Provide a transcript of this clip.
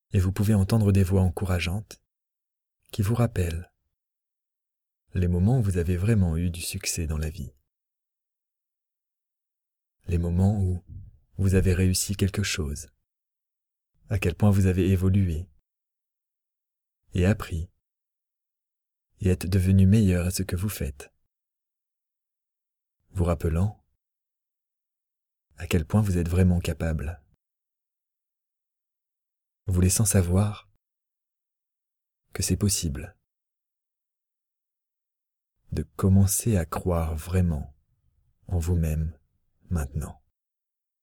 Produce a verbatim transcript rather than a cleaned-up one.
et vous pouvez entendre des voix encourageantes qui vous rappellent les moments où vous avez vraiment eu du succès dans la vie, les moments où vous avez réussi quelque chose, à quel point vous avez évolué et appris et êtes devenu meilleur à ce que vous faites, vous rappelant à quel point vous êtes vraiment capable, vous laissant savoir que c'est possible de commencer à croire vraiment en vous-même maintenant.